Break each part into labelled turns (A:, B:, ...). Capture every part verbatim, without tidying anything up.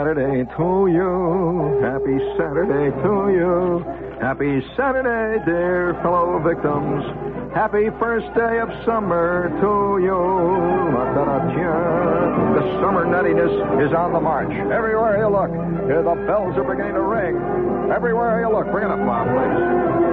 A: Saturday to you. Happy Saturday to you. Happy Saturday, dear fellow victims. Happy first day of summer to you. The summer nuttiness is on the march. Everywhere you look, here the bells are beginning to ring. Everywhere you look. Bring it up, Bob, please.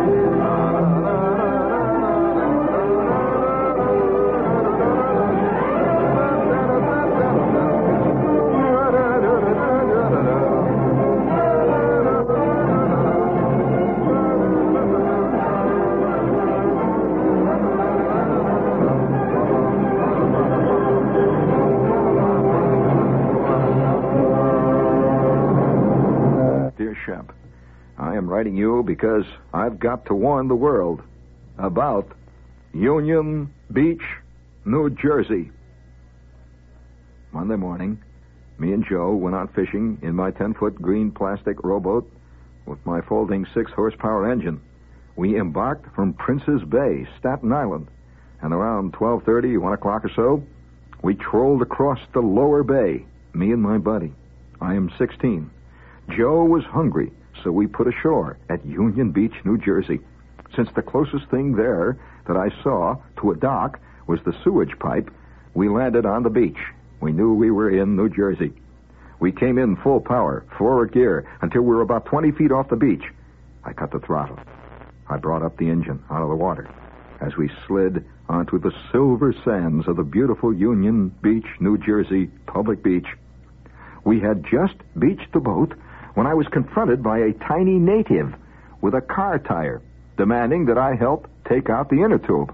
A: I am writing you because I've got to warn the world about Union Beach, New Jersey. Monday morning, me and Joe went out fishing in my ten-foot green plastic rowboat with my folding six-horsepower engine. We embarked from Prince's Bay, Staten Island, and around twelve thirty, one o'clock or so, we trolled across the lower bay, me and my buddy. I am sixteen. Joe was hungry, so we put ashore at Union Beach, New Jersey. Since the closest thing there that I saw to a dock was the sewage pipe, we landed on the beach. We knew we were in New Jersey. We came in full power, forward gear, until we were about twenty feet off the beach. I cut the throttle. I brought up the engine out of the water as we slid onto the silver sands of the beautiful Union Beach, New Jersey public beach. We had just beached the boat when I was confronted by a tiny native with a car tire, demanding that I help take out the inner tube.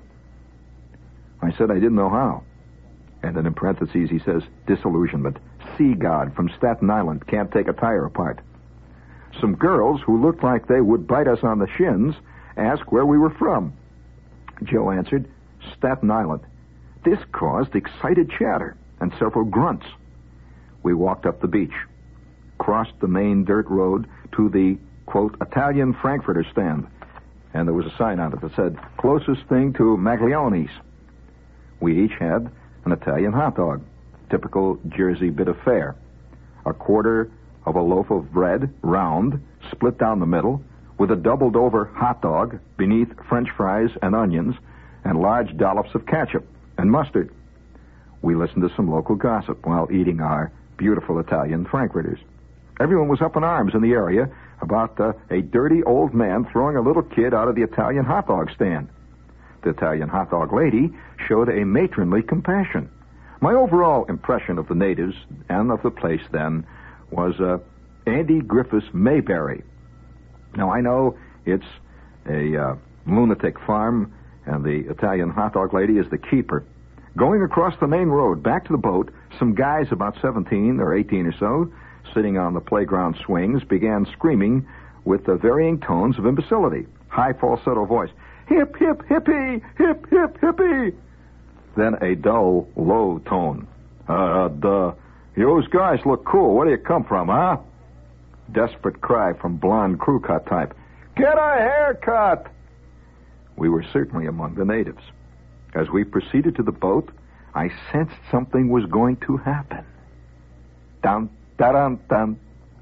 A: I said I didn't know how. And then in parentheses he says, disillusionment. Sea god from Staten Island can't take a tire apart. Some girls who looked like they would bite us on the shins asked where we were from. Joe answered, Staten Island. This caused excited chatter and several grunts. We walked up the beach, crossed the main dirt road to the, quote, Italian Frankfurter stand. And there was a sign on it that said, closest thing to Maglioni's. We each had an Italian hot dog, typical Jersey bit of fare. A quarter of a loaf of bread, round, split down the middle, with a doubled-over hot dog beneath French fries and onions, and large dollops of ketchup and mustard. We listened to some local gossip while eating our beautiful Italian Frankfurters. Everyone was up in arms in the area about uh, a dirty old man throwing a little kid out of the Italian hot dog stand. The Italian hot dog lady showed a matronly compassion. My overall impression of the natives and of the place then was uh, Andy Griffiths Mayberry. Now, I know it's a uh, lunatic farm, and the Italian hot dog lady is the keeper. Going across the main road back to the boat, some guys about seventeen or eighteen or so, sitting on the playground swings, began screaming with the varying tones of imbecility. High falsetto voice, hip, hip, hippie, hip, hip, hippie. Then a dull, low tone. Uh, the, those guys look cool. Where do you come from, huh? Desperate cry from blonde crew cut type. Get a haircut! We were certainly among the natives. As we proceeded to the boat, I sensed something was going to happen. Dun, dun, dun, dun.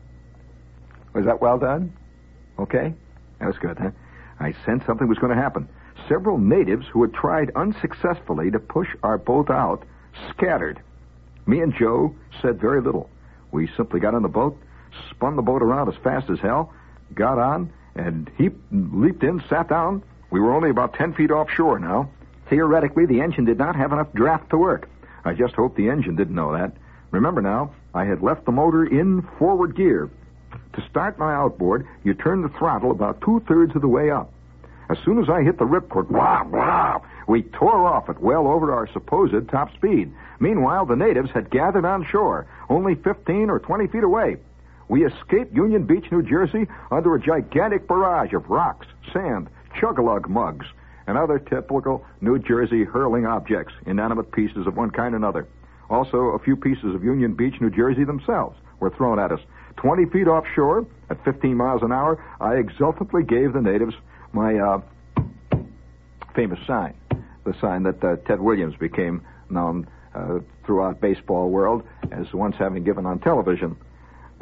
A: Was that well done? Okay? That was good, huh? I sensed something was going to happen. Several natives who had tried unsuccessfully to push our boat out scattered. Me and Joe said very little. We simply got on the boat, spun the boat around as fast as hell, got on, and he leaped in, sat down. We were only about ten feet offshore now. Theoretically, the engine did not have enough draft to work. I just hoped the engine didn't know that. Remember now, I had left the motor in forward gear. To start my outboard, you turn the throttle about two-thirds of the way up. As soon as I hit the ripcord, wah, wah, we tore off at well over our supposed top speed. Meanwhile, the natives had gathered on shore, only fifteen or twenty feet away. We escaped Union Beach, New Jersey, under a gigantic barrage of rocks, sand, chug-a-lug mugs, and other typical New Jersey hurling objects, inanimate pieces of one kind or another. Also, a few pieces of Union Beach, New Jersey themselves were thrown at us. Twenty feet offshore, at fifteen miles an hour, I exultantly gave the natives my uh, famous sign, the sign that uh, Ted Williams became known uh, throughout baseball world as once having given on television.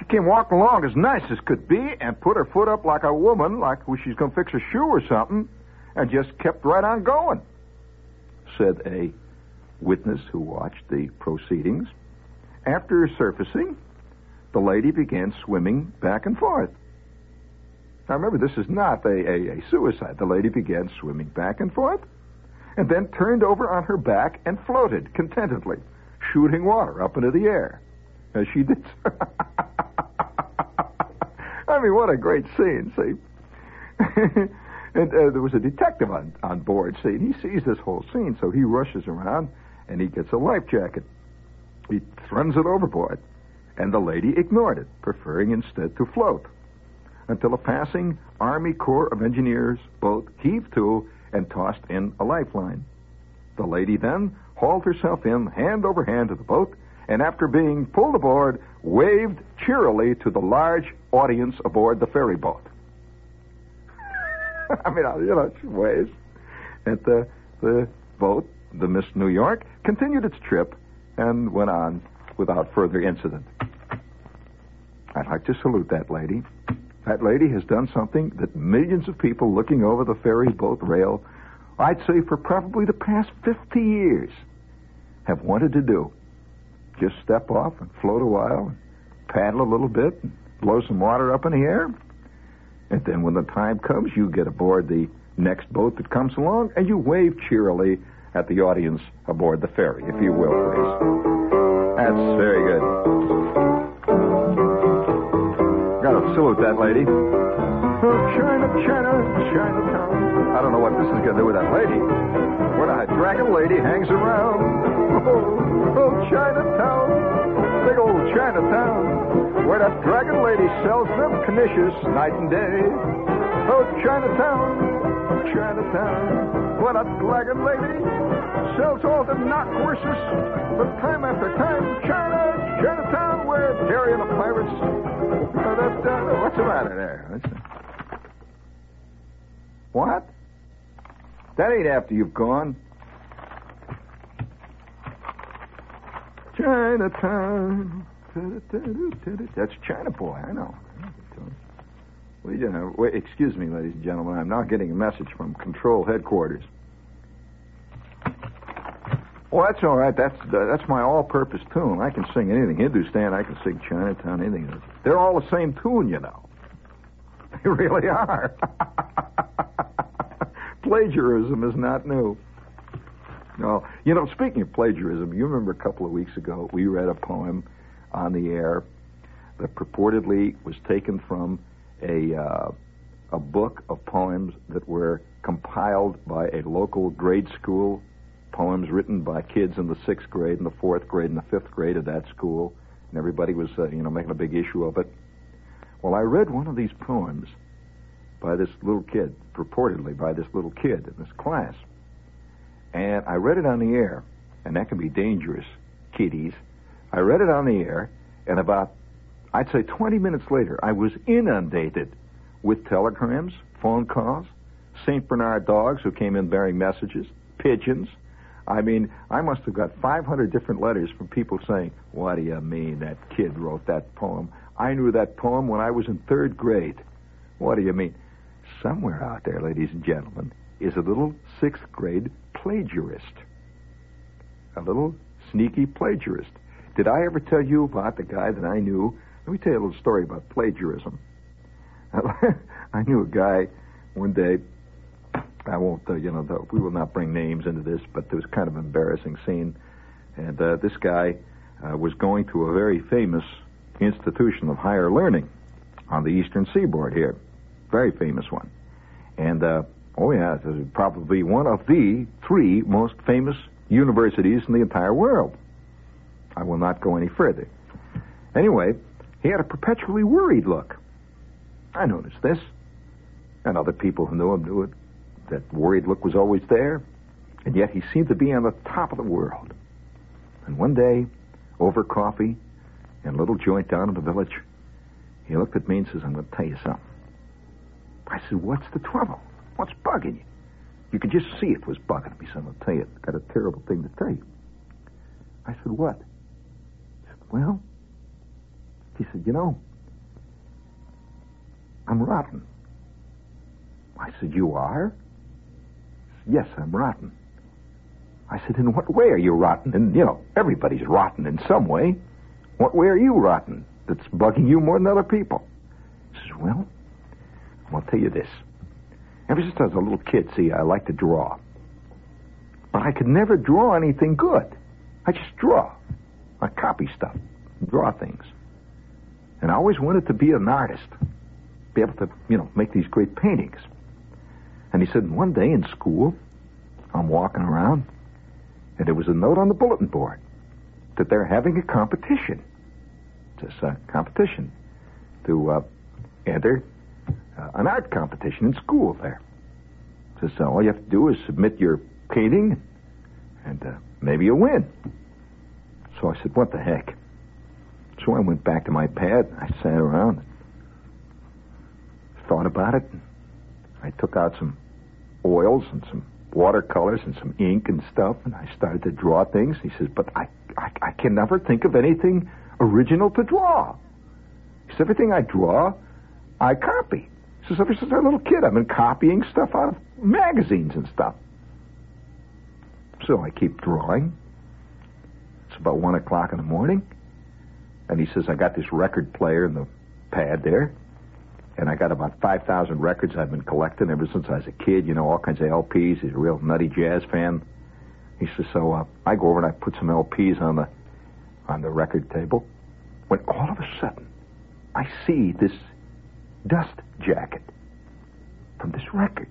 A: She came walking along as nice as could be and put her foot up like a woman, like she's going to fix a shoe or something, and just kept right on going, said a witness who watched the proceedings. After surfacing, the lady began swimming back and forth. Now remember, this is not a, a, a suicide. The lady began swimming back and forth and then turned over on her back and floated contentedly, shooting water up into the air as she did so. I mean, what a great scene, see? And uh, there was a detective on, on board, see, and he sees this whole scene, so he rushes around and he gets a life jacket. He throws it overboard, and the lady ignored it, preferring instead to float, until a passing Army Corps of Engineers boat heaved to and tossed in a lifeline. The lady then hauled herself in, hand over hand to the boat, and after being pulled aboard, waved cheerily to the large audience aboard the ferry boat. I mean, you know, she waves. And the, the boat, the Miss New York, continued its trip and went on without further incident. I'd like to salute that lady. That lady has done something that millions of people looking over the ferry boat rail, I'd say for probably the past fifty years, have wanted to do. Just step off and float a while, and paddle a little bit, and blow some water up in the air. And then when the time comes, you get aboard the next boat that comes along, and you wave cheerily at the audience aboard the ferry, if you will, please. That's very good. Gotta salute that lady. Oh, China, China, Chinatown. I don't know what this is going to do with that lady. When a dragon lady hangs around. Oh, oh, Chinatown. Big old Chinatown. Where that dragon lady sells them knishes night and day. Oh, Chinatown, Chinatown. Where that dragon lady sells all the knockhorses. But time after time, China, Chinatown, where Terry and the pirates. Uh, that, uh, what's the matter there? What's what? That ain't after you've gone. Chinatown. That's China Boy, I know. Well, you know, wait, excuse me, ladies and gentlemen. I'm now getting a message from Control Headquarters. Oh, that's all right. That's uh, that's my all-purpose tune. I can sing anything. Hindustan, I can sing Chinatown, anything. They're all the same tune, you know. They really are. Plagiarism is not new. No, you know, speaking of plagiarism, you remember a couple of weeks ago we read a poem on the air that purportedly was taken from a uh, a book of poems that were compiled by a local grade school, poems written by kids in the sixth grade and the fourth grade and the fifth grade of that school, and everybody was, uh, you know, making a big issue of it. Well, I read one of these poems by this little kid, purportedly by this little kid in this class, and I read it on the air, and that can be dangerous, kiddies. I read it on the air, and about, I'd say twenty minutes later, I was inundated with telegrams, phone calls, Saint Bernard dogs who came in bearing messages, pigeons. I mean, I must have got five hundred different letters from people saying, what do you mean that kid wrote that poem? I knew that poem when I was in third grade. What do you mean? Somewhere out there, ladies and gentlemen, is a little sixth grade plagiarist. A little sneaky plagiarist. Did I ever tell you about the guy that I knew? Let me tell you a little story about plagiarism. I knew a guy one day. I won't, uh, you know, the, we will not bring names into this, but there was kind of an embarrassing scene. And uh, this guy uh, was going to a very famous institution of higher learning on the eastern seaboard here. Very famous one. And, uh, oh, yeah, this is probably one of the three most famous universities in the entire world. I will not go any further. Anyway, he had a perpetually worried look. I noticed this. And other people who knew him knew it. That worried look was always there. And yet he seemed to be on the top of the world. And one day, over coffee in a little joint down in the village, he looked at me and says, I'm going to tell you something. I said, what's the trouble? What's bugging you? You could just see it was bugging me. So I'm going to tell you, I've got a terrible thing to tell you. I said, what? He said, well, he said, you know, I'm rotten. I said, you are? Yes, I'm rotten. I said, in what way are you rotten? And, you know, everybody's rotten in some way. What way are you rotten that's bugging you more than other people? He says, well, I'll tell you this. Ever since I was a little kid, see, I like to draw. But I could never draw anything good. I just draw. I copy stuff, draw things. And I always wanted to be an artist, be able to, you know, make these great paintings. And he said, one day in school, I'm walking around, and there was a note on the bulletin board that they're having a competition. It's a uh, competition to uh, enter uh, an art competition in school there. It says, uh, all you have to do is submit your painting, and uh, maybe you'll win. So I said, what the heck? So I went back to my pad, I sat around, thought about it. I took out some oils and some watercolors and some ink and stuff, and I started to draw things. He says, but I, I, I can never think of anything original to draw. He says, everything I draw, I copy. He says, ever since I was a little kid, I've been copying stuff out of magazines and stuff. So I keep drawing. It's about one o'clock in the morning. And he says, I got this record player in the pad there. And I got about five thousand records I've been collecting ever since I was a kid. You know, all kinds of L Ps. He's a real nutty jazz fan. He says, so uh, I go over and I put some L Ps on the on the record table. When all of a sudden, I see this dust jacket from this record.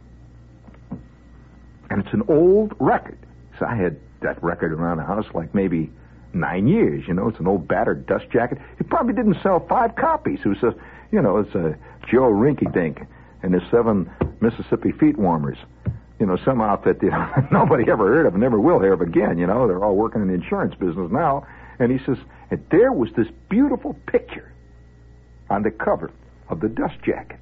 A: And it's an old record. So I had that record around the house like maybe nine years. You know, it's an old battered dust jacket. It probably didn't sell five copies. It was a, you know, it's a Joe Rinky-Dink and his seven Mississippi feet warmers. You know, some outfit that you know, nobody ever heard of and never will hear of again. You know, they're all working in the insurance business now. And he says, and there was this beautiful picture on the cover of the dust jacket.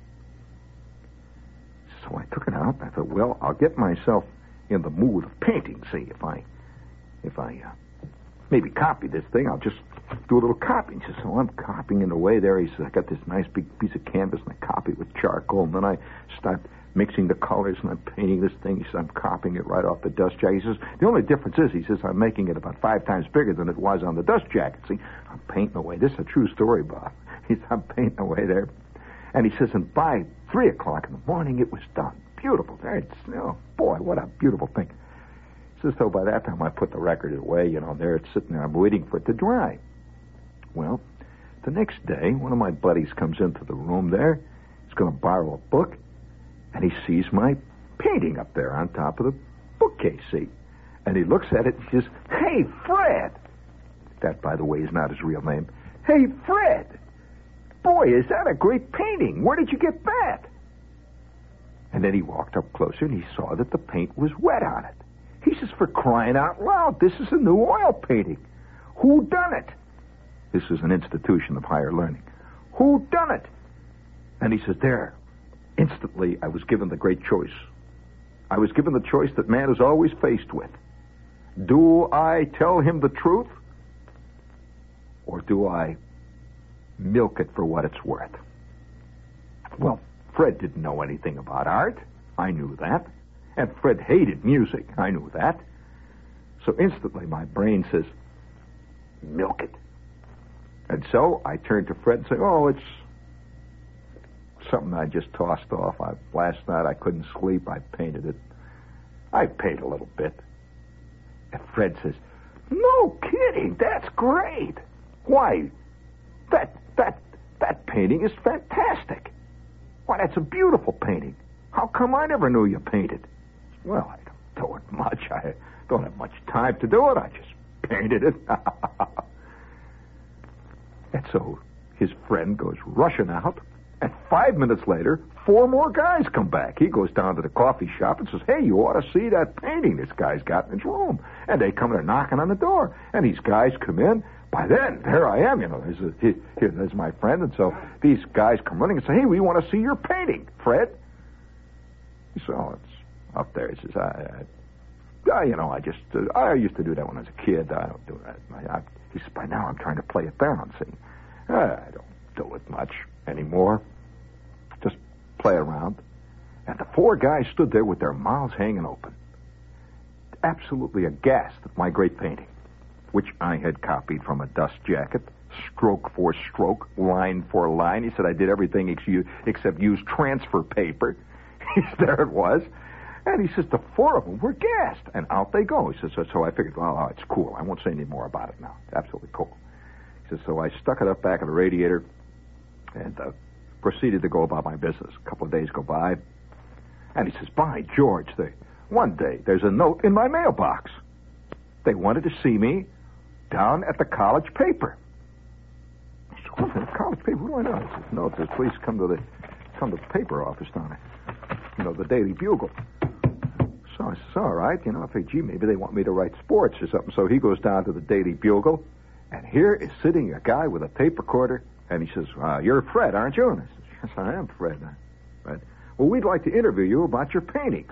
A: So I took it out. I thought, well, I'll get myself in the mood of painting. See, if I, if I uh, maybe copy this thing, I'll just do a little copying. He says, so I'm copying in a way there. He says, I got this nice big piece of canvas, and I copy it with charcoal, and then I start mixing the colors, and I'm painting this thing. He says, I'm copying it right off the dust jacket. He says, the only difference is, he says, I'm making it about five times bigger than it was on the dust jacket. See, I'm painting away. This is a true story, Bob. He says, I'm painting away there. And he says, and by three o'clock in the morning, it was done. Beautiful. It's, oh, boy, what a beautiful thing. He says, so by that time, I put the record away, you know, there it's sitting there. I'm waiting for it to dry. Well, the next day, one of my buddies comes into the room there. He's going to borrow a book, and he sees my painting up there on top of the bookcase seat. And he looks at it and says, hey, Fred. That, by the way, is not his real name. Hey, Fred. Boy, is that a great painting. Where did you get that? And then he walked up closer, and he saw that the paint was wet on it. He says, for crying out loud, this is a new oil painting. Who done it? This is an institution of higher learning. Who done it? And he says, there. Instantly, I was given the great choice. I was given the choice that man is always faced with. Do I tell him the truth? Or do I milk it for what it's worth? Well, Fred didn't know anything about art. I knew that. And Fred hated music. I knew that. So instantly my brain says, milk it. And so I turned to Fred and said, oh, it's something I just tossed off. I, last night I couldn't sleep. I painted it. I paint a little bit. And Fred says, no kidding. That's great. Why, that, that, that painting is fantastic. Why, that's a beautiful painting. How come I never knew you painted? Well, I don't do it much. I don't have much time to do it. I just painted it. And so his friend goes rushing out, and five minutes later, four more guys come back. He goes down to the coffee shop and says, hey, you ought to see that painting this guy's got in his room. And they come in knocking on the door, and these guys come in. By then, there I am, you know, there's, a, he, here, there's my friend, and so these guys come running and say, hey, we want to see your painting, Fred. He says, oh, it's up there. He says, I, I, I you know, I just, uh, I used to do that when I was a kid. I don't do that. I, I, he says, by now I'm trying to play it down, see. Uh, I don't do it much anymore. Just play around. And the four guys stood there with their mouths hanging open, absolutely aghast at my great painting, which I had copied from a dust jacket, stroke for stroke, line for line. He said I did everything ex- except use transfer paper. There it was. And he says the four of them were gassed. And out they go. He says, so, so I figured, well, oh, it's cool. I won't say any more about it now. Absolutely cool. He says, so I stuck it up back of the radiator and uh, proceeded to go about my business. A couple of days go by. And he says, by George, they, one day there's a note in my mailbox. They wanted to see me down at the college paper. I said, what the college paper? What do I know? He says, no, it says, please come to the come to the paper office down there. You know, the Daily Bugle. So I said, all right. You know, I figured, gee, maybe they want me to write sports or something. So he goes down to the Daily Bugle, and here is sitting a guy with a tape recorder, and he says, uh, you're Fred, aren't you? And I said, yes, I am Fred. Fred. Well, we'd like to interview you about your paintings.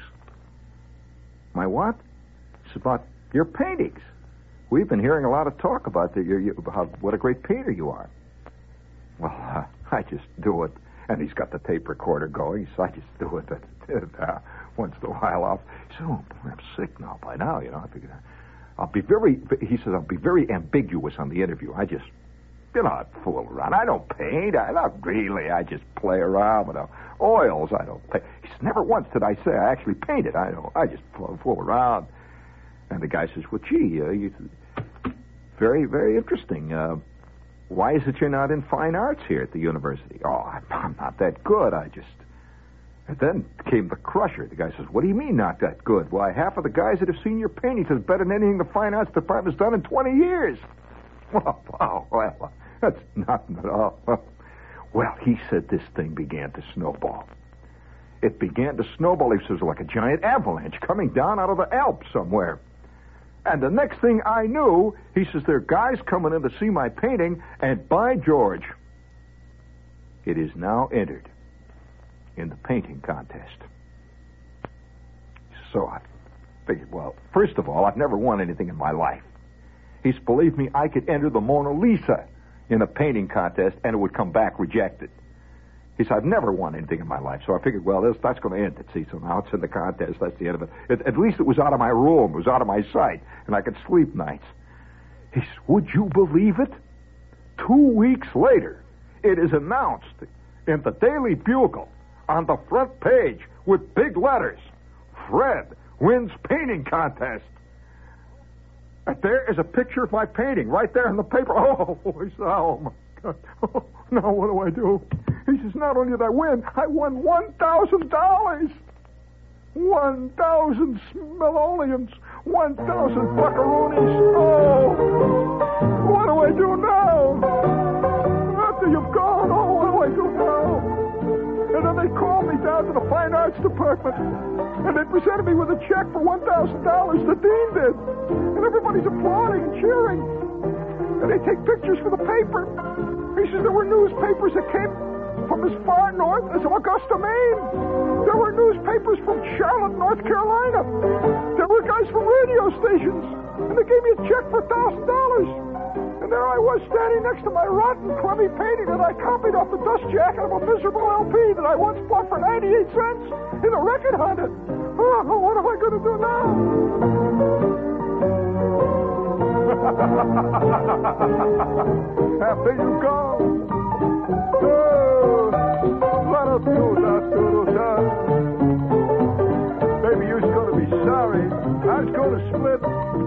A: My what? It's about your paintings. We've been hearing a lot of talk about, the, your, your, about what a great painter you are. Well, uh, I just do it. And he's got the tape recorder going, so I just do it uh, once in a while. I'll, so oh, boy, I'm sick now by now, you know. I figured I'll be very, he says, I'll be very ambiguous on the interview. I just, you know, I fool around. I don't paint. I not really. I just play around with uh, oils. I don't paint. He says, never once did I say I actually painted. I don't. I just fool around. And the guy says, well, gee, uh, you, very, very interesting. Uh, why is it you're not in fine arts here at the university? Oh, I'm not that good. I just... And then came the crusher. The guy says, what do you mean not that good? Why, half of the guys that have seen your paintings is better than anything the fine arts department's done in twenty years. Well, wow, well, that's nothing at all. Well, he said this thing began to snowball. It began to snowball. He says, like a giant avalanche coming down out of the Alps somewhere. And the next thing I knew, he says, there are guys coming in to see my painting, and by George, it is now entered in the painting contest. So I figured, well, first of all, I've never won anything in my life. He's believed me, I could enter the Mona Lisa in a painting contest, and it would come back rejected. He said, I've never won anything in my life. So I figured, well, this, that's going to end it. See, so now it's in the contest. That's the end of it. it. At least it was out of my room. It was out of my sight. And I could sleep nights. He said, would you believe it? Two weeks later, it is announced in the Daily Bugle on the front page with big letters, Fred wins painting contest. And there is a picture of my painting right there in the paper. Oh, he said, oh, my God. Oh, now what do I do? He says, not only did I win, I won one thousand dollars. one thousand smelolians. one thousand buckaroonies. Oh, what do I do now? After you've gone, oh, what do I do now? And then they called me down to the fine arts department, and they presented me with a check for one thousand dollars. The dean did. And everybody's applauding and cheering. And they take pictures for the paper. He says there were newspapers that came from as far north as Augusta, Maine. There were newspapers from Charlotte, North Carolina. There were guys from radio stations. And they gave me a check for one thousand dollars. And there I was standing next to my rotten, crummy painting that I copied off the dust jacket of a miserable L P that I once bought for ninety-eight cents in a record hunter. Oh, what am I going to do now? After you go, oh, let us do that, do that. Baby, you're going to be sorry. I was going to split.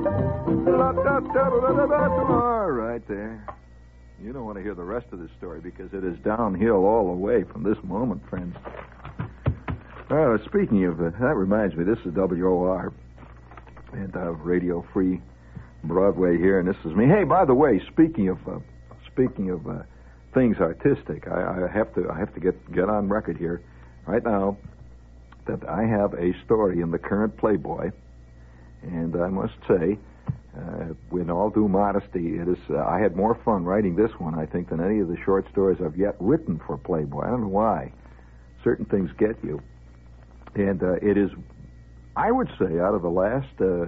A: All right, there. You don't want to hear the rest of this story because it is downhill all the way from this moment, friends. Uh, speaking of, uh, that reminds me, this is W O R and uh, Radio Free Broadway here, and this is me. Hey, by the way, speaking of uh, speaking of uh, things artistic, I, I have to I have to get get on record here right now that I have a story in the current Playboy, and I must say, uh, with all due modesty, it is uh, I had more fun writing this one, I think, than any of the short stories I've yet written for Playboy. I don't know why. Certain things get you, and uh, it is, I would say, out of the last. Uh,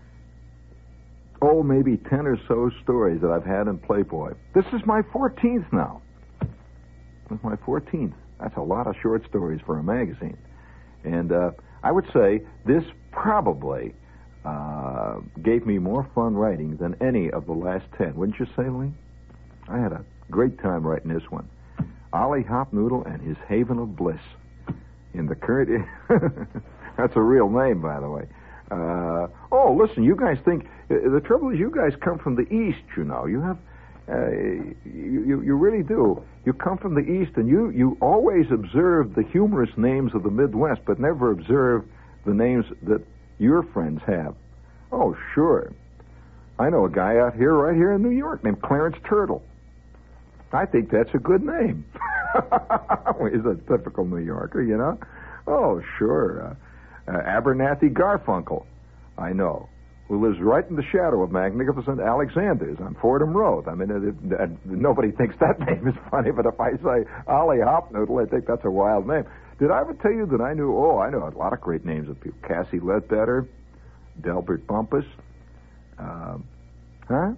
A: Oh, maybe ten or so stories that I've had in Playboy. This is my fourteenth now. This is my fourteenth. That's a lot of short stories for a magazine. And uh, I would say this probably uh, gave me more fun writing than any of the last ten. Wouldn't you say, Lee? I had a great time writing this one. Ollie Hopnoodle and his Haven of Bliss. In the current... That's a real name, by the way. Uh, oh, listen, you guys think... Uh, the trouble is you guys come from the East, you know. You have... Uh, you, you, you really do. You come from the East, and you, you always observe the humorous names of the Midwest, but never observe the names that your friends have. Oh, sure. I know a guy out here, right here in New York, named Clarence Turtle. I think that's a good name. He's a typical New Yorker, you know. Oh, sure. Uh, uh, Abernathy Garfunkel, I know, who lives right in the shadow of Magnificent Alexander's on Fordham Road. I mean, it, it, it, nobody thinks that name is funny, but if I say Ollie Hopnoodle, I think that's a wild name. Did I ever tell you that I knew, oh, I know a lot of great names of people. Cassie Ledbetter, Delbert Bumpus, uh, huh?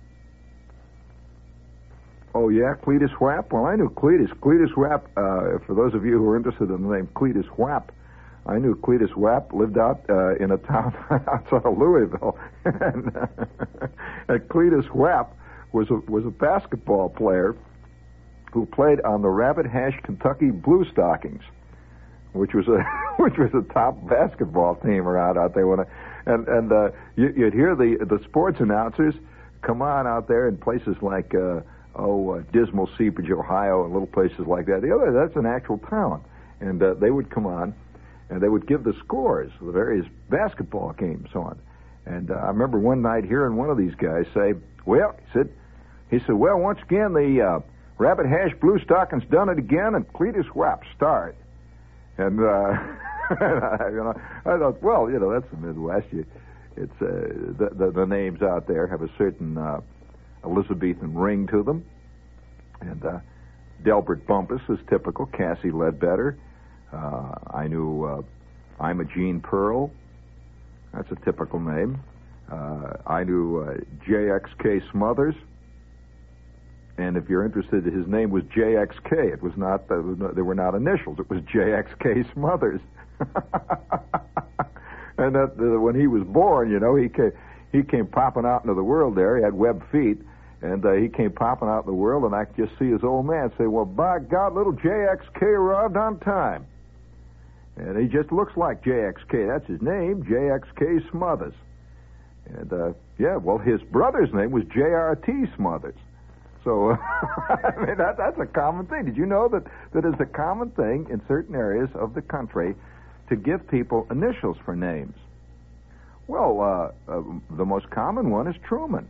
A: Oh, yeah, Cletus Whap? Well, I knew Cletus. Cletus Whap, uh, for those of you who are interested in the name Cletus Whap, I knew Cletus Whap lived out uh, in a town outside of Louisville. and, uh, and Cletus Whap was a, was a basketball player who played on the Rabbit Hash Kentucky Blue Stockings, which was a which was a top basketball team around out there. When I, and and uh, you, you'd hear the the sports announcers come on out there in places like... Uh, Oh, uh, Dismal Seepage, Ohio, and little places like that. The other, that's an actual town. And uh, they would come on, and they would give the scores of the various basketball games on. And uh, I remember one night hearing one of these guys say, well, he said, he said, well, once again, the uh, Rabbit Hash Blue Stockings done it again, and Cletus Whap starred. And, uh, you know, I thought, well, you know, that's the Midwest. You, it's uh, the, the, the names out there have a certain... Uh, Elizabethan ring to them. And uh, Delbert Bumpus is typical. Cassie Ledbetter. Uh, I knew uh, I'm a Gene Pearl. That's a typical name. Uh, I knew uh, J X K Smothers. And if you're interested, his name was J X K. It was not, uh, they were not initials. It was J X K Smothers. And that, uh, when he was born, you know, he came, he came popping out into the world there. He had webbed feet. And uh, he came popping out in the world, and I could just see his old man say, well, by God, little J X K arrived on time. And he just looks like J X K. That's his name, J X K Smothers. And, uh, yeah, well, his brother's name was J R T Smothers. So, uh, I mean, that, that's a common thing. Did you know that that is a common thing in certain areas of the country to give people initials for names? Well, uh, uh, the most common one is Truman.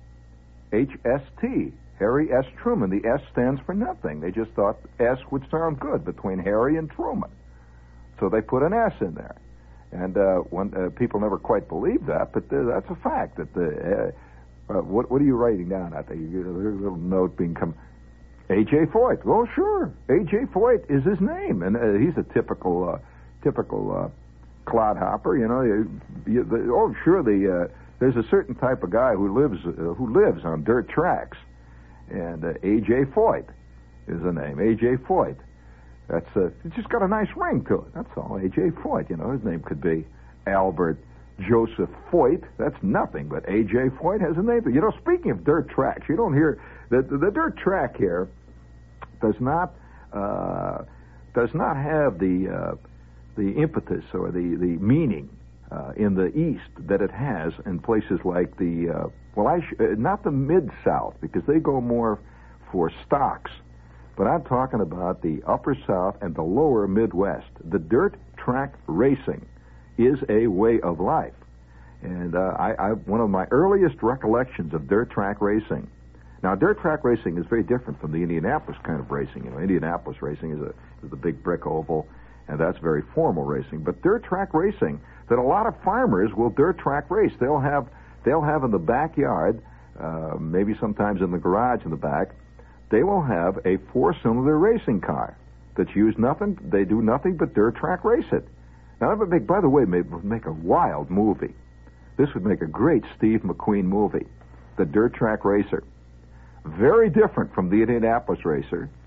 A: H S T, Harry S. Truman. The S stands for nothing. They just thought S would sound good between Harry and Truman. So they put an S in there. And uh, when, uh, people never quite believed that, but uh, that's a fact. That the, uh, uh, what, what are you writing down out there? You get a little note being come. A J Foyt. Well, sure. A J Foyt is his name. And uh, he's a typical, uh, typical uh, clodhopper, you know. You, you, the, oh, sure, the... Uh, There's a certain type of guy who lives uh, who lives on dirt tracks, and uh, A J Foyt is the name. A J Foyt. That's uh, it's just got a nice ring to it. That's all. A J Foyt. You know, his name could be Albert Joseph Foyt. That's nothing. But A J Foyt has a name. You know, speaking of dirt tracks, you don't hear the the, the dirt track here does not uh, does not have the uh, the impetus or the the meaning. Uh, in the East that it has in places like the, uh, well, I sh- uh, not the Mid-South, because they go more for stocks, but I'm talking about the Upper South and the Lower Midwest. The dirt track racing is a way of life. And uh, I, I, one of my earliest recollections of dirt track racing, now dirt track racing is very different from the Indianapolis kind of racing. You know, Indianapolis racing is, a, is the big brick oval, and that's very formal racing. But dirt track racing, that a lot of farmers will dirt track race. They'll have they'll have in the backyard, uh, maybe sometimes in the garage in the back, they will have a four-cylinder racing car that's used nothing. They do nothing but dirt track race it. Now that would make, by the way, make, would make a wild movie. This would make a great Steve McQueen movie, The Dirt Track Racer. Very different from the Indianapolis Racer.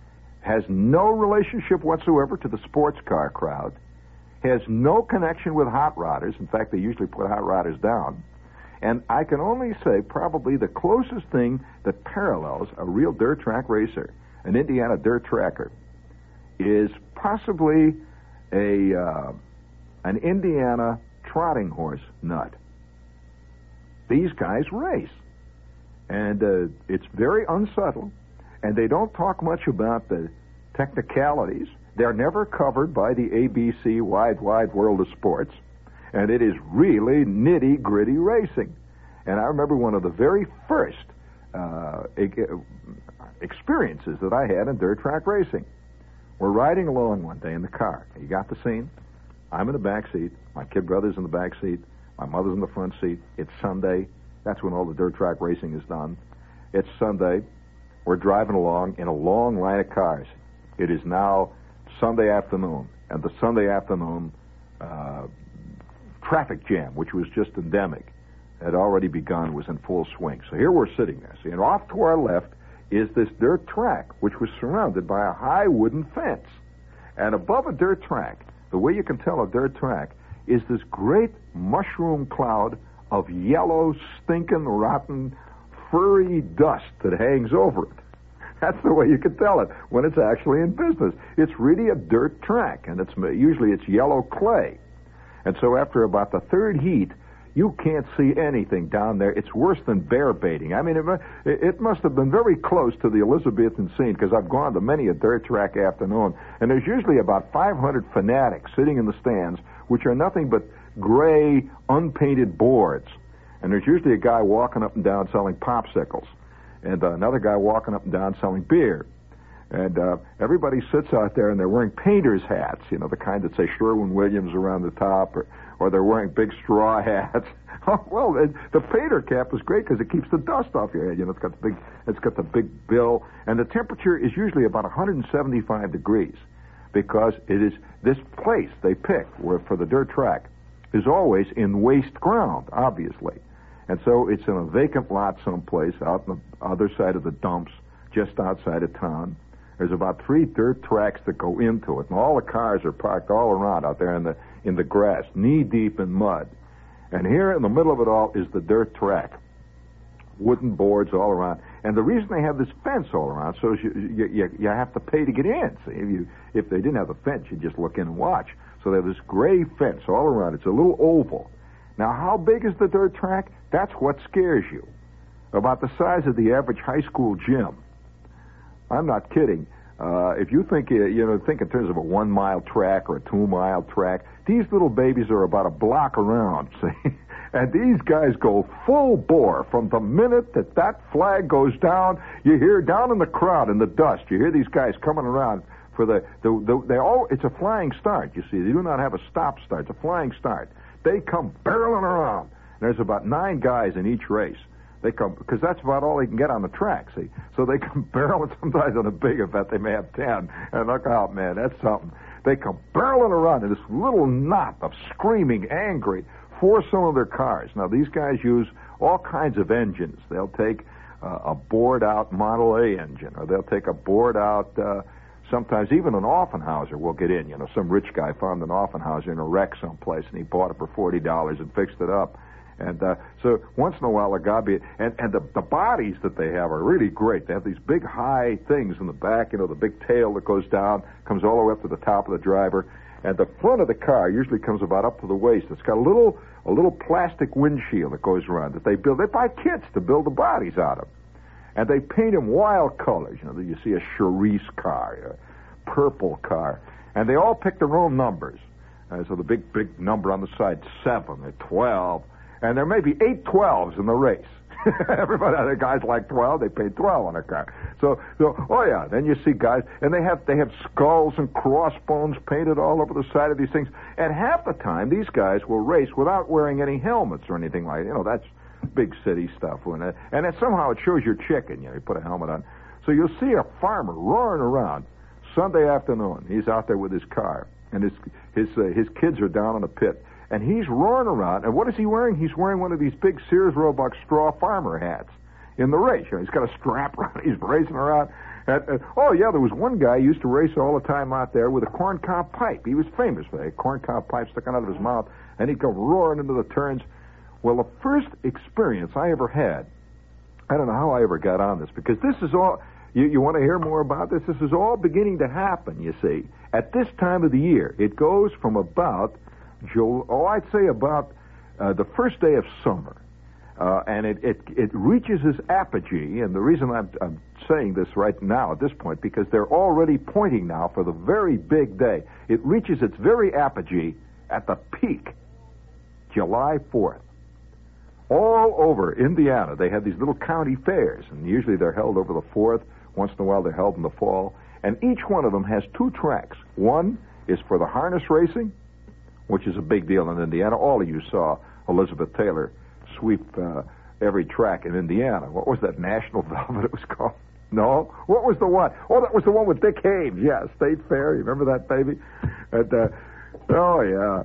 A: has no relationship whatsoever to the sports car crowd, has no connection with hot rodders. In fact, they usually put hot rodders down. And I can only say probably the closest thing that parallels a real dirt track racer, an Indiana dirt tracker, is possibly a uh, an Indiana trotting horse nut. These guys race. And uh, it's very unsubtle, and they don't talk much about the technicalities. They're never covered by the A B C Wide, Wide World of Sports, and it is really nitty-gritty racing. And I remember one of the very first uh, experiences that I had in dirt track racing. We're riding along one day in the car. You got the scene? I'm in the back seat. My kid brother's in the back seat. My mother's in the front seat. It's Sunday. That's when all the dirt track racing is done. It's Sunday. We're driving along in a long line of cars. It is now Sunday afternoon, and the Sunday afternoon uh, traffic jam, which was just endemic, had already begun, was in full swing. So here we're sitting there. See, and off to our left is this dirt track, which was surrounded by a high wooden fence. And above a dirt track, the way you can tell a dirt track, is this great mushroom cloud of yellow, stinking, rotten, furry dust that hangs over it. That's the way you can tell it when it's actually in business. It's really a dirt track, and it's usually it's yellow clay. And so after about the third heat, you can't see anything down there. It's worse than bear baiting. I mean, it, it must have been very close to the Elizabethan scene, because I've gone to many a dirt track afternoon, and there's usually about five hundred fanatics sitting in the stands, which are nothing but gray, unpainted boards. And there's usually a guy walking up and down selling popsicles, and uh, another guy walking up and down selling beer. And uh, everybody sits out there, and they're wearing painter's hats, you know, the kind that say Sherwin-Williams around the top, or, or they're wearing big straw hats. Well, it, the painter cap is great because it keeps the dust off your head. You know, it's got the big, it's got the big bill, and the temperature is usually about one hundred seventy-five degrees, because it is this place they pick where for the dirt track is always in waste ground, obviously. And so it's in a vacant lot someplace out on the other side of the dumps, just outside of town. There's about three dirt tracks that go into it, and all the cars are parked all around out there in the in the grass, knee-deep in mud. And here in the middle of it all is the dirt track. Wooden boards all around. And the reason they have this fence all around, so is you, you, you have to pay to get in. See, if, you, if they didn't have a fence, you'd just look in and watch. So they have this gray fence all around. It's a little oval. Now, how big is the dirt track? That's what scares you. About the size of the average high school gym. I'm not kidding. Uh, if you think, uh, you know, think in terms of a one-mile track or a two-mile track, these little babies are about a block around, see? And these guys go full bore from the minute that that flag goes down. You hear down in the crowd, in the dust, you hear these guys coming around for the, the, the they all, it's a flying start, you see. They do not have a stop start. It's a flying start. They come barreling around. There's about nine guys in each race. They come, because that's about all they can get on the track, see? So they come barreling, sometimes on a big event they may have ten. And look out, man, that's something. They come barreling around in this little knot of screaming, angry, four-cylinder cars. Now, these guys use all kinds of engines. They'll take uh, a bored-out Model A engine, or they'll take a bored-out, uh, sometimes even an Offenhauser will get in. You know, some rich guy found an Offenhauser in a wreck someplace, and he bought it for forty dollars and fixed it up. And uh, so once in a while, a guy be, and, and the, the bodies that they have are really great. They have these big high things in the back, you know, the big tail that goes down, comes all the way up to the top of the driver. And the front of the car usually comes about up to the waist. It's got a little a little plastic windshield that goes around that they build. They buy kits to build the bodies out of. And they paint them wild colors. You know, you see a Charisse car, a purple car. And they all pick their own numbers. Uh, so the big, big number on the side, seven or twelve. And there may be eight twelves in the race. Everybody, other guys like twelve, they pay twelve on a car. So, so, oh yeah, then you see guys, and they have they have skulls and crossbones painted all over the side of these things. And half the time, these guys will race without wearing any helmets or anything like that. You know, that's big city stuff. And it, and it, somehow it shows your chicken. You know, you put a helmet on. So you'll see a farmer roaring around Sunday afternoon. He's out there with his car, and his his uh, his kids are down in the pit. And he's roaring around, and what is he wearing? He's wearing one of these big Sears Roebuck straw farmer hats in the race. You know, he's got a strap around, he's racing around,
B: And, uh, oh, yeah, there was one guy who used to race all the time out there with a corncob pipe. He was famous for that corncob pipe sticking out of his mouth, and he'd go roaring into the turns. Well, the first experience I ever had, I don't know how I ever got on this, because this is all, you, you want to hear more about this? This is all beginning to happen, you see. At this time of the year, it goes from about, oh, I'd say about uh, the first day of summer. Uh, and it, it it reaches its apogee, and the reason I'm, I'm saying this right now at this point, because they're already pointing now for the very big day. It reaches its very apogee at the peak, July fourth. All over Indiana, they have these little county fairs, and usually they're held over the fourth. Once in a while, they're held in the fall. And each one of them has two tracks. One is for the harness racing, which is a big deal in Indiana. All of you saw Elizabeth Taylor sweep uh, every track in Indiana. What was that, National Velvet it was called? No? What was the one? Oh, that was the one with Dick Haymes. Yeah, State Fair. You remember that, baby? And, uh, oh, yeah.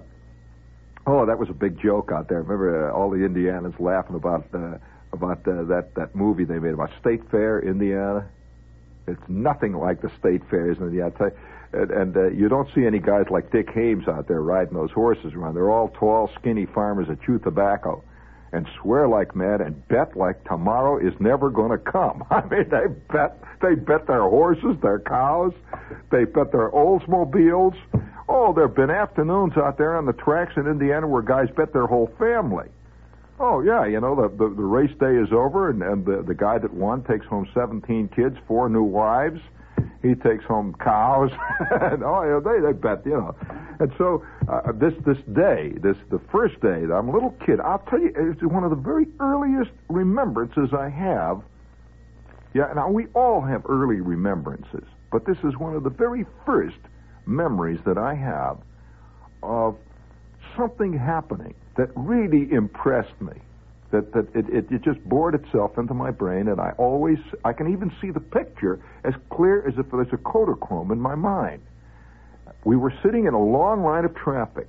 B: Oh, that was a big joke out there. Remember uh, all the Indianans laughing about uh, about uh, that, that movie they made about State Fair, Indiana? It's nothing like the State Fairs in Indiana. I tell you. And, and uh, you don't see any guys like Dick Haymes out there riding those horses around. They're all tall, skinny farmers that chew tobacco and swear like mad and bet like tomorrow is never going to come. I mean, they bet they bet their horses, their cows, they bet their Oldsmobiles. Oh, there have been afternoons out there on the tracks in Indiana where guys bet their whole family. Oh, yeah, you know, the the, the race day is over, and, and the, the guy that won takes home seventeen kids, four new wives. He takes home cows. and, oh, yeah, they, they bet, you know. And so uh, this this day, this the first day, I'm a little kid. I'll tell you, it's one of the very earliest remembrances I have. Yeah, now we all have early remembrances, but this is one of the very first memories that I have of something happening that really impressed me. That that it, it, it just bored itself into my brain, and I always, I can even see the picture as clear as if there's a Kodachrome in my mind. We were sitting in a long line of traffic,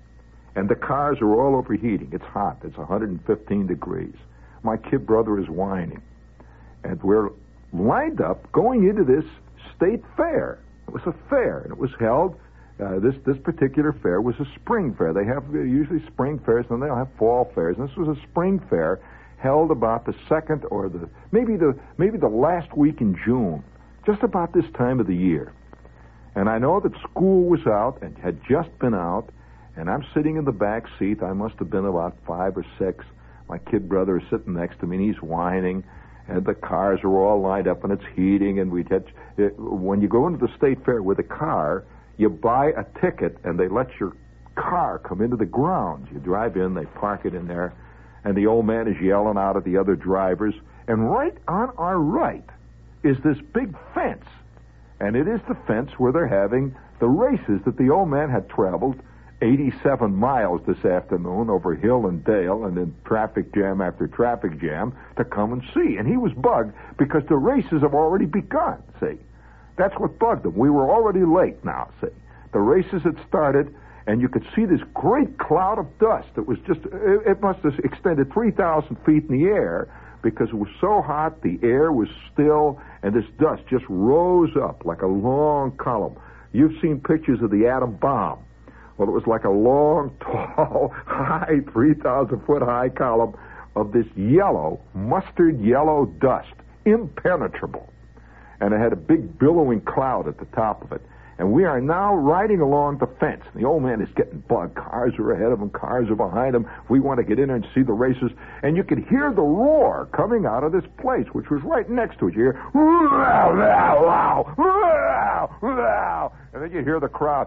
B: and the cars are all overheating. It's hot. It's one hundred fifteen degrees. My kid brother is whining. And we're lined up going into this state fair. It was a fair, and it was held, uh, this, this particular fair was a spring fair. They have uh, usually spring fairs, and they don't have fall fairs. And this was a spring fair held about the second or the, maybe the, maybe the last week in June, just about this time of the year. And I know that school was out and had just been out, and I'm sitting in the back seat. I must have been about five or six. My kid brother is sitting next to me, and he's whining, and the cars are all lined up, and it's heating, and we had, when you go into the state fair with a car, you buy a ticket, and they let your car come into the grounds. You drive in, they park it in there, and the old man is yelling out at the other drivers, and right on our right is this big fence. And it is the fence where they're having the races that the old man had traveled eighty-seven miles this afternoon over hill and dale and in traffic jam after traffic jam to come and see. And he was bugged because the races have already begun, see. That's what bugged him. We were already late now, see. The races had started, and you could see this great cloud of dust. It was just, it, it must have extended three thousand feet in the air, because it was so hot, the air was still, and this dust just rose up like a long column. You've seen pictures of the atom bomb. Well, it was like a long, tall, high, three thousand foot high column of this yellow, mustard yellow dust, impenetrable. And it had a big billowing cloud at the top of it. And we are now riding along the fence. The old man is getting bugged. Cars are ahead of him. Cars are behind him. We want to get in there and see the races. And you could hear the roar coming out of this place, which was right next to it. You hear, wow, wow, wow, wow. And then you hear the crowd,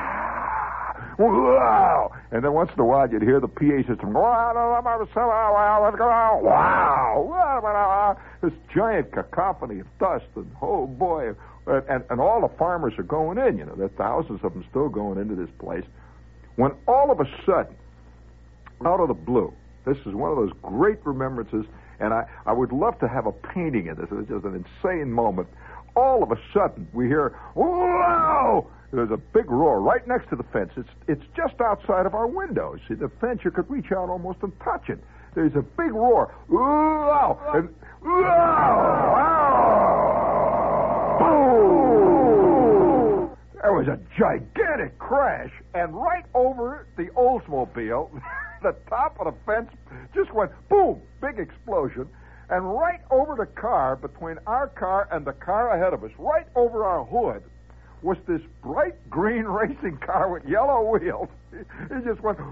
B: wow, wow. And then once in a while you'd hear the P A system, wow, let's go, wow, wow. This giant cacophony of dust. And, oh, boy. And, and all the farmers are going in, you know. There's thousands of them still going into this place. When all of a sudden, out of the blue, this is one of those great remembrances, and I, I would love to have a painting of this. It's just an insane moment. All of a sudden, we hear, whoa! There's a big roar right next to the fence. It's it's just outside of our windows. See, the fence, you could reach out almost and touch it. There's a big roar. Whoa! And, whoa! Whoa! There was a gigantic crash, and right over the Oldsmobile, the top of the fence just went boom, big explosion, and right over the car, between our car and the car ahead of us, right over our hood, was this bright green racing car with yellow wheels. He just went,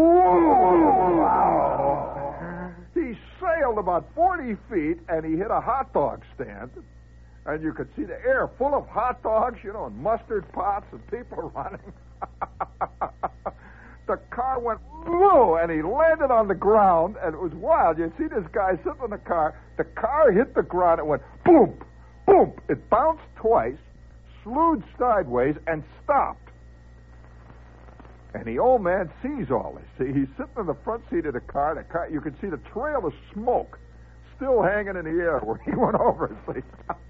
B: whoa! He sailed about forty feet, and he hit a hot dog stand. And you could see the air full of hot dogs, you know, and mustard pots and people running. The car went, whoa, and he landed on the ground, and it was wild. You'd see this guy sitting in the car. The car hit the ground. It went boom, boom. It bounced twice, slewed sideways, and stopped. And the old man sees all this. See, he's sitting in the front seat of the car. The car, you could see the trail of smoke still hanging in the air where he went over, see.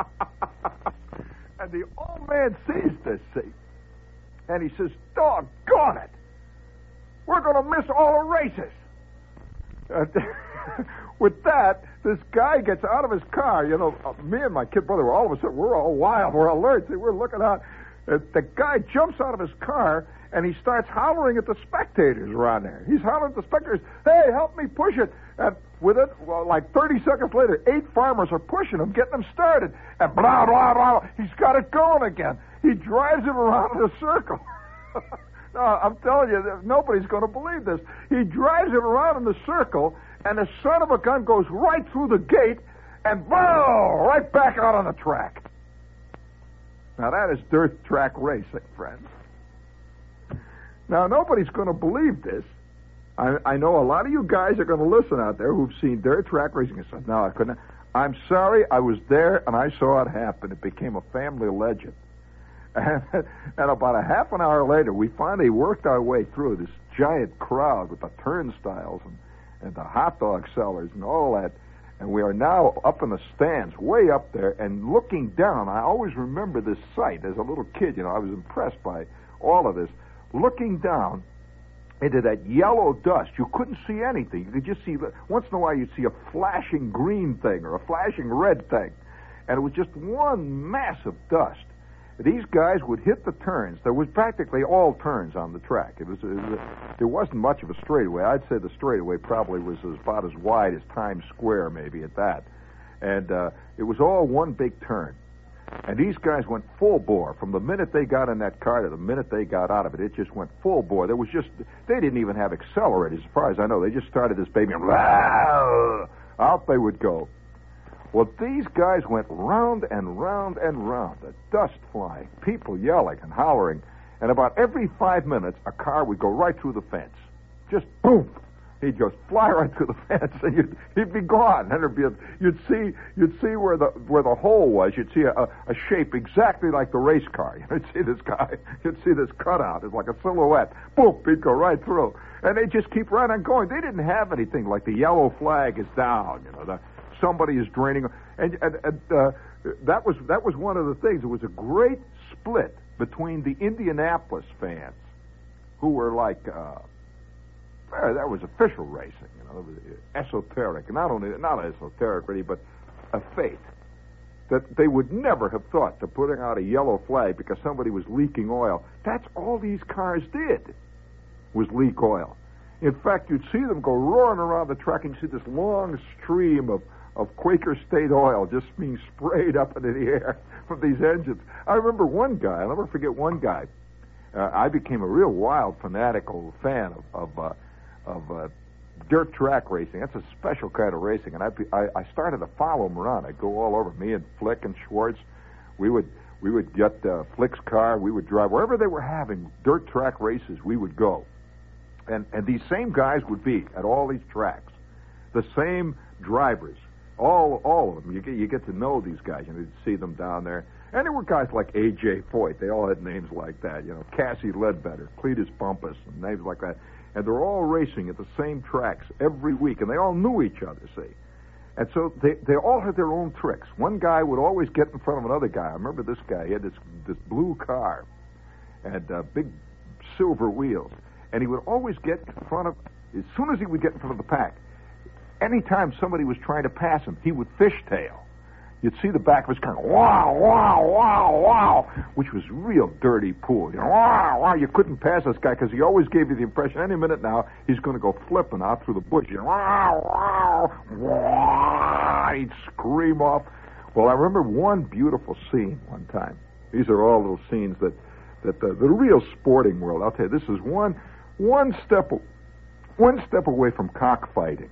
B: And the old man sees this, see. And he says, doggone it. We're going to miss all the races. Uh, with that, this guy gets out of his car. You know, uh, me and my kid brother, were all of a sudden, we're all wild. We're alert. See, we're looking out. Uh, the guy jumps out of his car, and he starts hollering at the spectators around there. He's hollering at the spectators, hey, help me push it. And with it, well, like thirty seconds later, eight farmers are pushing him, getting him started. And blah, blah, blah, he's got it going again. He drives it around in a circle. No, I'm telling you, nobody's going to believe this. He drives it around in the circle, and the son of a gun goes right through the gate, and whoa, right back out on the track. Now, that is dirt track racing, friends. Now, nobody's going to believe this. I, I know a lot of you guys are going to listen out there who've seen dirt track racing and said, no, I couldn't. I'm sorry, I was there, and I saw it happen. It became a family legend. And, and about a half an hour later, we finally worked our way through this giant crowd with the turnstiles and, and the hot dog sellers and all that. And we are now up in the stands, way up there, and looking down. I always remember this sight as a little kid. You know, I was impressed by all of this. Looking down into that yellow dust, you couldn't see anything. You could just see, once in a while, you'd see a flashing green thing or a flashing red thing. And it was just one mass of dust. These guys would hit the turns. There was practically all turns on the track. It was, it was there wasn't much of a straightaway. I'd say the straightaway probably was about as wide as Times Square, maybe at that. And uh, it was all one big turn. And these guys went full bore from the minute they got in that car to the minute they got out of it. It just went full bore. There was just they didn't even have accelerators, as far as I know. They just started this baby and out they would go. Well, these guys went round and round and round, the dust flying, people yelling and hollering, and about every five minutes, a car would go right through the fence. Just boom! He'd just fly right through the fence, and you'd, he'd be gone. And there'd be a, you'd see, you'd see where the where the hole was. You'd see a, a, a shape exactly like the race car. You'd see this guy. You'd see this cutout. It's like a silhouette. Boom! He'd go right through, and they just keep right on going. They didn't have anything like the yellow flag is down. You know the. Somebody is draining, and, and, and uh, that was that was one of the things. It was a great split between the Indianapolis fans, who were like, uh, well, that was official racing, you know, esoteric, not only not esoteric really, but a faith that they would never have thought to putting out a yellow flag because somebody was leaking oil. That's all these cars did, was leak oil. In fact, you'd see them go roaring around the track, and you'd see this long stream of of Quaker State oil just being sprayed up into the air from these engines. I remember one guy, I'll never forget one guy. Uh, I became a real wild, fanatical fan of of, uh, of uh, dirt track racing. That's a special kind of racing, and I, I, I started to follow him around. I'd go all over. Me and Flick and Schwartz, we would we would get uh, Flick's car. We would drive wherever they were having dirt track races. We would go, and and these same guys would be at all these tracks, the same drivers. All all of them. You get you get to know these guys. You know, you'd see them down there. And there were guys like A J Foyt. They all had names like that. You know, Cassie Ledbetter, Cletus Bumpus, and names like that. And they're all racing at the same tracks every week. And they all knew each other, see. And so they, they all had their own tricks. One guy would always get in front of another guy. I remember this guy. He had this, this blue car and uh, big silver wheels. And he would always get in front of, as soon as he would get in front of the pack, anytime somebody was trying to pass him, he would fishtail. You'd see the back of his car, wow, wow, wow, wow, which was real dirty pool. You know, wow, wow. You couldn't pass this guy because he always gave you the impression any minute now he's going to go flipping out through the bush. You know, wow, wow, wow. He'd scream off. Well, I remember one beautiful scene one time. These are all little scenes that, that the, the real sporting world, I'll tell you, this is one, one step, one step away from cockfighting.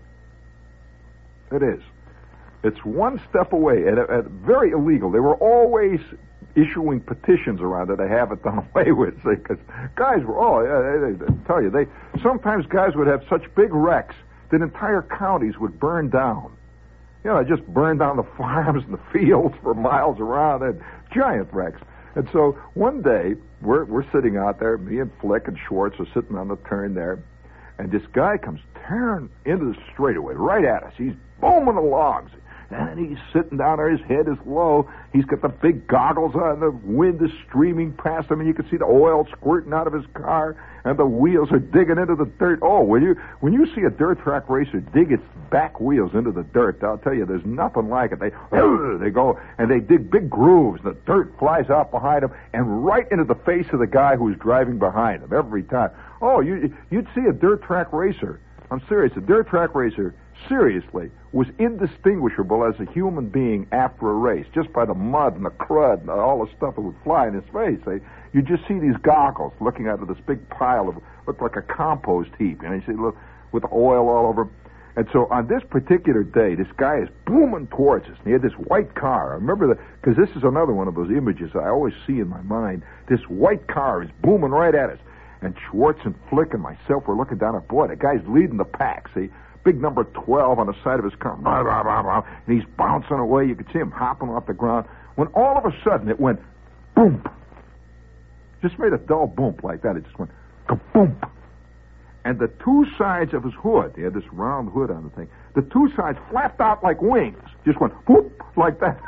B: It is. It's one step away, and, and very illegal. They were always issuing petitions around it to have it done away with, because guys were, oh, yeah, they, they, they tell you, they sometimes guys would have such big wrecks that entire counties would burn down. You know, just burn down the farms and the fields for miles around, and giant wrecks. And so one day, we're we're sitting out there, me and Flick and Schwartz are sitting on the turn there, and this guy comes tearing into the straightaway right at us. He's booming the logs. And he's sitting down there, his head is low. He's got the big goggles on, the wind is streaming past him, and you can see the oil squirting out of his car, and the wheels are digging into the dirt. Oh, when you when you see a dirt track racer dig its back wheels into the dirt, I'll tell you, there's nothing like it. They they go, and they dig big grooves, and the dirt flies out behind them, and right into the face of the guy who's driving behind him every time. Oh, you, you'd see a dirt track racer. I'm serious, a dirt track racer, seriously, was indistinguishable as a human being after a race, just by the mud and the crud and all the stuff that would fly in his face. They, you just see these goggles looking out of this big pile of, looked like a compost heap, and you see, look, with oil all over. And so on this particular day, this guy is booming towards us, and he had this white car. I remember that, because this is another one of those images I always see in my mind. This white car is booming right at us. And Schwartz and Flick and myself were looking down at, boy, the guy's leading the pack, see? Big number twelve on the side of his car, blah, blah, blah, blah, and he's bouncing away. You could see him hopping off the ground. When all of a sudden it went boom. Just made a dull boom like that. It just went kaboom. And the two sides of his hood, he had this round hood on the thing, the two sides flapped out like wings. Just went whoop, like that.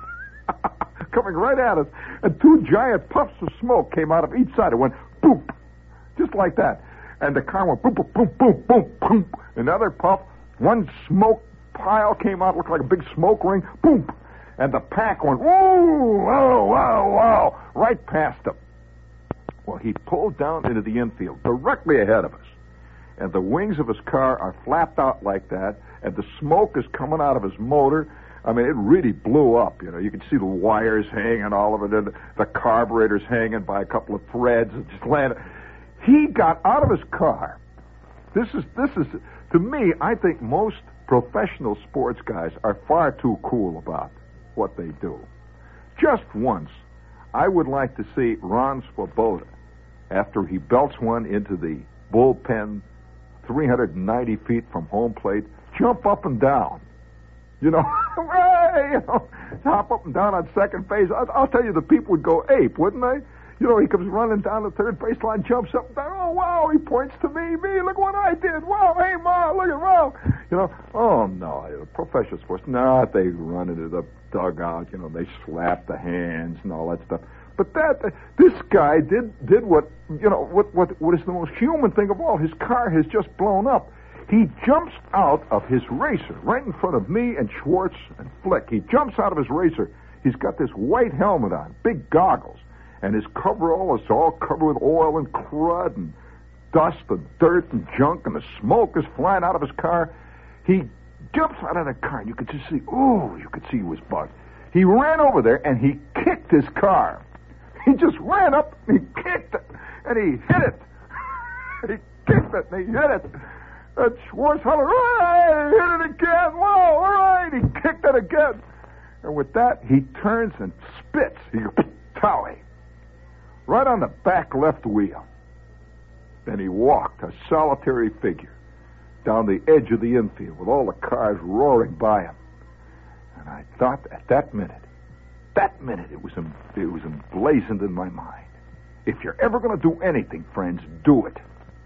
B: Coming right at us. And two giant puffs of smoke came out of each side. It went boop. Just like that. And the car went boom, boom, boom, boom, boom, boom. Another puff. One smoke pile came out, looked like a big smoke ring. Boom. And the pack went, whoa, whoa, whoa, whoa, right past him. Well, he pulled down into the infield, directly ahead of us. And the wings of his car are flapped out like that, and the smoke is coming out of his motor. I mean, it really blew up, you know. You could see the wires hanging all over it, and the carburetor's hanging by a couple of threads. It just landed. He got out of his car. This is, this is, to me, I think most professional sports guys are far too cool about what they do. Just once, I would like to see Ron Swoboda, after he belts one into the bullpen three hundred ninety feet from home plate, jump up and down. You know, hey, you know, hop up and down on second base. I'll, I'll tell you, the people would go ape, wouldn't they? You know, he comes running down the third baseline, jumps up and down. Oh, wow, he points to me. Me, look what I did. Wow, hey, Ma, look at wow. You know, oh, no, you know, professional sports, no, they run into the dugout. You know, they slap the hands and all that stuff. But that, this guy did did what, you know, what, what, what is the most human thing of all. His car has just blown up. He jumps out of his racer right in front of me and Schwartz and Flick. He jumps out of his racer. He's got this white helmet on, big goggles. And his coverall is all covered with oil and crud and dust and dirt and junk, and the smoke is flying out of his car. He jumps out of the car, and you could just see, oh, you could see he was bugged. He ran over there, and he kicked his car. He just ran up, and he kicked it, and he hit it. He kicked it, and he hit it. And Schwartz hollered, hey, hit it again. Whoa, all right. He kicked it again. And with that, he turns and spits. He goes, Towie. Right on the back left wheel. Then he walked, a solitary figure, down the edge of the infield with all the cars roaring by him. And I thought at that minute, that minute it was, it was emblazoned in my mind. If you're ever going to do anything, friends, do it.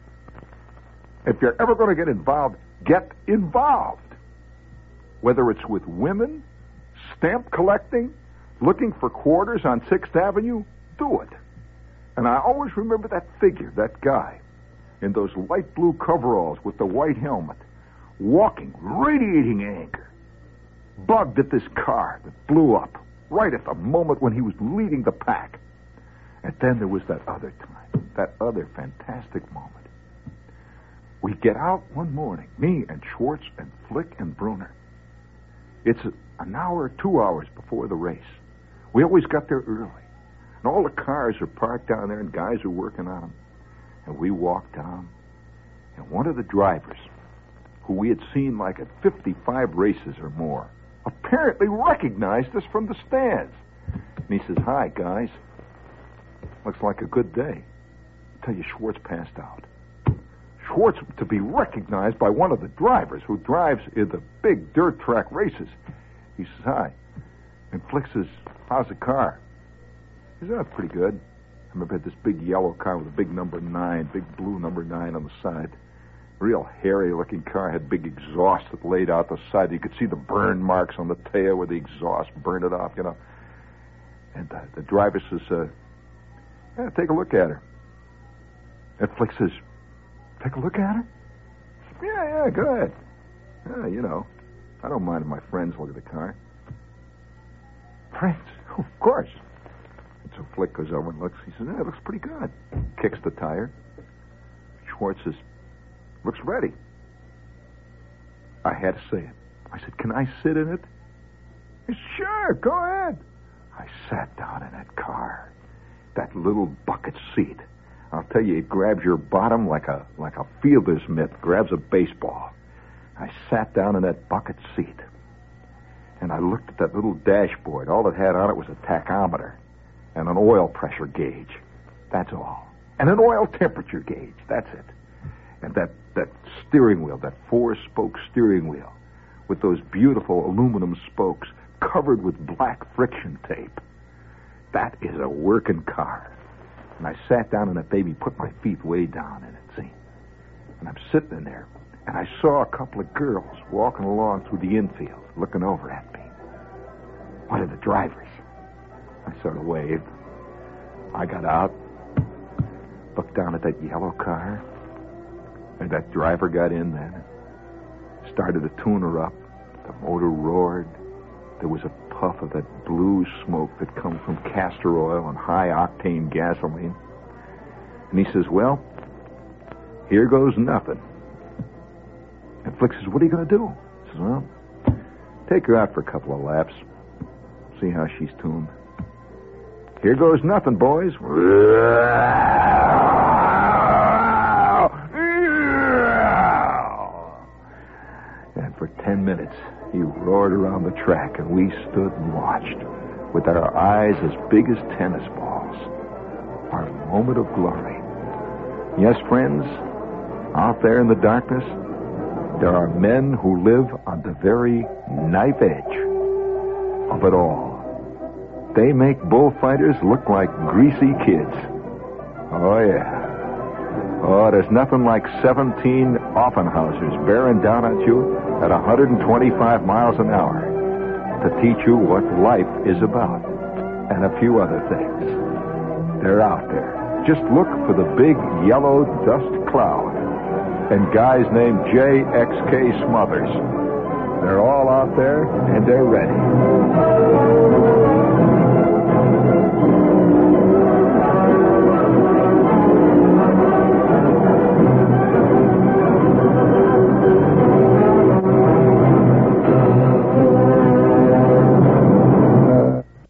B: If you're ever going to get involved, get involved. Whether it's with women, stamp collecting, looking for quarters on sixth Avenue, do it. And I always remember that figure, that guy, in those light blue coveralls with the white helmet, walking, radiating anger. bugged at this car that blew up right at the moment when he was leading the pack. And then there was that other time, that other fantastic moment. We get out one morning, me and Schwartz and Flick and Bruner. It's an hour or two hours before the race. We always got there early. And all the cars are parked down there and guys are working on them. And we walked down, and one of the drivers, who we had seen like at fifty-five races or more, apparently recognized us from the stands. And he says, "Hi, guys. Looks like a good day." I tell you, Schwartz passed out. Schwartz to be recognized by one of the drivers who drives in the big dirt track races. He says, "Hi." And Flick says, "How's the car?" He says, "Oh, pretty good." I remember it had this big yellow car with a big number nine, big blue number nine on the side. Real hairy-looking car, had big exhaust that laid out the side. You could see the burn marks on the tail where the exhaust burned it off, you know. And uh, the driver says, uh, yeah, take a look at her. And Flick says, "Take a look at her?" Says, yeah, yeah, go ahead. Yeah, you know, I don't mind if my friends look at the car. Friends? Oh, of course. And so Flick goes over and looks. He says, yeah, it looks pretty good. Kicks the tire. Schwartz says, "Looks ready." I had to say it. I said, "Can I sit in it?" He said, "Sure, go ahead." I sat down in that car. That little bucket seat. I'll tell you, it grabs your bottom like a like a fielder's mitt grabs a baseball. I sat down in that bucket seat, and I looked at that little dashboard. All it had on it was a tachometer and an oil pressure gauge. That's all. And an oil temperature gauge. That's it. And that, that steering wheel, that four-spoke steering wheel, with those beautiful aluminum spokes covered with black friction tape. That is a working car. And I sat down in that baby, put my feet way down in it, see? And I'm sitting in there, and I saw a couple of girls walking along through the infield, looking over at me. One of the drivers. I sort of waved. I got out, looked down at that yellow car, and that driver got in then, started to tune her up. The motor roared. There was a puff of that blue smoke that comes from castor oil and high-octane gasoline. And he says, "Well, here goes nothing." And Flick says, "What are you going to do?" He says, "Well, take her out for a couple of laps. See how she's tuned. Here goes nothing, boys." And for ten minutes, he roared around the track, and we stood and watched with our eyes as big as tennis balls. Our moment of glory. Yes, friends, out there in the darkness, there are men who live on the very knife edge of it all. They make bullfighters look like greasy kids. Oh, yeah. Oh, there's nothing like seventeen Offenhausers bearing down at you at one hundred twenty-five miles an hour to teach you what life is about and a few other things. They're out there. Just look for the big yellow dust cloud and guys named J X K Smothers. They're all out there, and they're ready.